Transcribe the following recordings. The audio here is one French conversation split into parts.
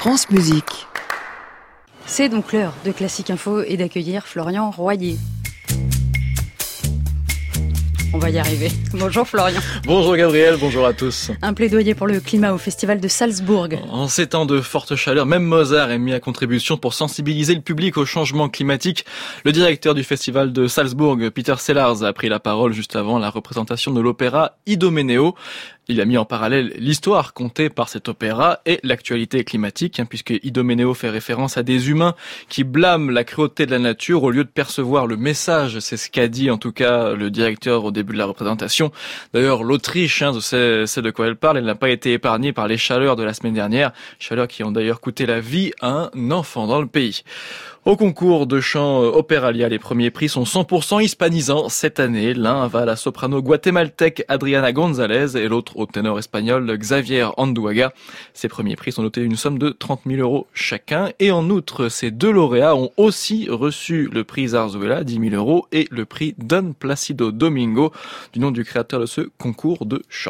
France Musique. C'est donc l'heure de Classique Info et d'accueillir Florian Royer. On va y arriver. Bonjour Florian. Bonjour Gabriel, bonjour à tous. Un plaidoyer pour le climat au festival de Salzbourg. En ces temps de forte chaleur, même Mozart est mis à contribution pour sensibiliser le public au changement climatique. Le directeur du festival de Salzbourg, Peter Sellars, a pris la parole juste avant la représentation de l'opéra Idoméneo. Il a mis en parallèle l'histoire contée par cet opéra et l'actualité climatique, puisque Idoméneo fait référence à des humains qui blâment la cruauté de la nature au lieu de percevoir le message. C'est ce qu'a dit en tout cas le directeur au début de la représentation. D'ailleurs, l'Autriche, c'est de quoi elle parle, elle n'a pas été épargnée par les chaleurs de la semaine dernière, chaleurs qui ont d'ailleurs coûté la vie à un enfant dans le pays. Au concours de chant Opéralia, les premiers prix sont 100% hispanisants cette année. L'un va à la soprano guatémaltèque Adriana González et l'autre au ténor espagnol Xavier Anduaga. Ces premiers prix sont notés une somme de 30 000 € chacun. Et en outre, ces deux lauréats ont aussi reçu le prix Zarzuela, 10 000 €, et le prix Don Placido Domingo, du nom du créateur de ce concours de chant.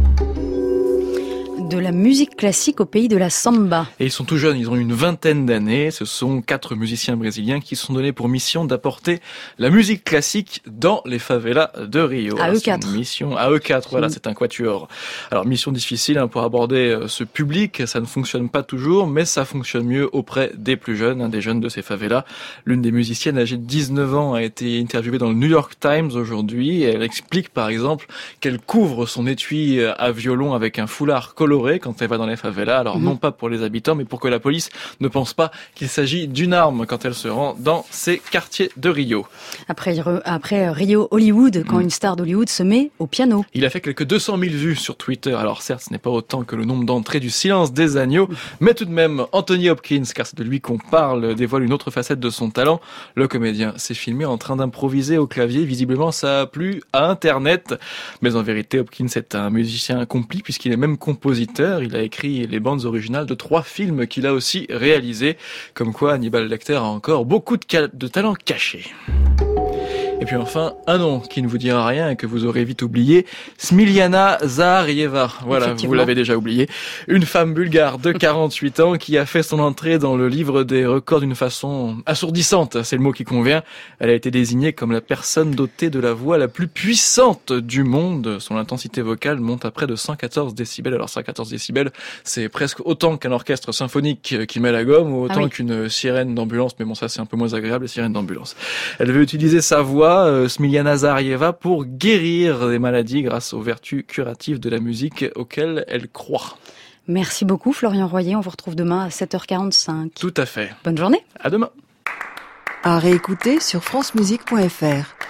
De la musique classique au pays de la samba. Et ils sont tout jeunes, ils ont une vingtaine d'années. Ce sont 4 musiciens brésiliens qui se sont donnés pour mission d'apporter la musique classique dans les favelas de Rio. À eux 4. Mission à eux 4, voilà, c'est un quatuor. Alors mission difficile pour aborder ce public, ça ne fonctionne pas toujours, mais ça fonctionne mieux auprès des plus jeunes, des jeunes de ces favelas. L'une des musiciennes âgée de 19 ans a été interviewée dans le New York Times aujourd'hui. Elle explique par exemple qu'elle couvre son étui à violon avec un foulard coloré quand elle va dans les favelas, alors non pas pour les habitants, mais pour que la police ne pense pas qu'il s'agit d'une arme quand elle se rend dans ces quartiers de Rio. Après Rio Hollywood, quand une star d'Hollywood se met au piano. Il a fait quelques 200 000 vues sur Twitter, alors certes ce n'est pas autant que le nombre d'entrées du Silence des agneaux, mais tout de même Anthony Hopkins, car c'est de lui qu'on parle, dévoile une autre facette de son talent. Le comédien s'est filmé en train d'improviser au clavier, visiblement ça a plu à Internet, mais en vérité Hopkins est un musicien accompli puisqu'il est même compositeur. Il a écrit les bandes originales de 3 films qu'il a aussi réalisés. Comme quoi, Hannibal Lecter a encore beaucoup de talent caché. Et puis enfin, un nom qui ne vous dira rien et que vous aurez vite oublié, Smiljana Zaharieva. Voilà, vous l'avez déjà oublié. Une femme bulgare de 48 ans qui a fait son entrée dans le livre des records d'une façon assourdissante. C'est le mot qui convient. Elle a été désignée comme la personne dotée de la voix la plus puissante du monde. Son intensité vocale monte à près de 114 décibels. Alors 114 décibels, c'est presque autant qu'un orchestre symphonique qui met la gomme ou autant qu'une sirène d'ambulance. Mais bon, ça c'est un peu moins agréable, les sirènes d'ambulance. Elle veut utiliser sa voix, Smiljana Zaharieva, pour guérir des maladies grâce aux vertus curatives de la musique auxquelles elle croit. Merci beaucoup Florian Royer, on vous retrouve demain à 7h45. Tout à fait. Bonne journée. À demain. À réécouter sur francemusique.fr.